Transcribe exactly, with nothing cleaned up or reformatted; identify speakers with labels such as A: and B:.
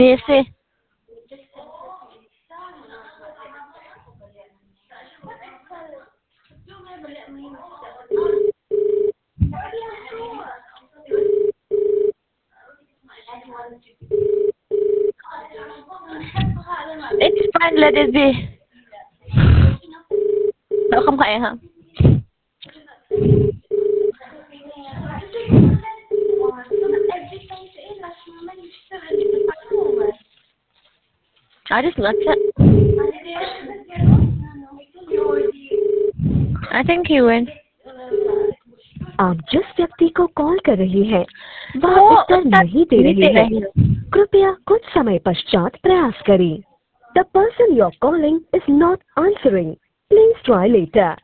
A: ऐसे it's fine, let it be. Đâu không phải hả? I just looked at. I think he went.
B: आप जिस व्यक्ति को call कर रही हैं वह
A: वो
B: उत्तर
A: उत्तर
B: नहीं दे
A: नहीं
B: रही
A: दे
B: है।
A: रही है।
B: कृपया कुछ समय पश्चात प्रयास करें। The person you are calling is not answering. Please try letter.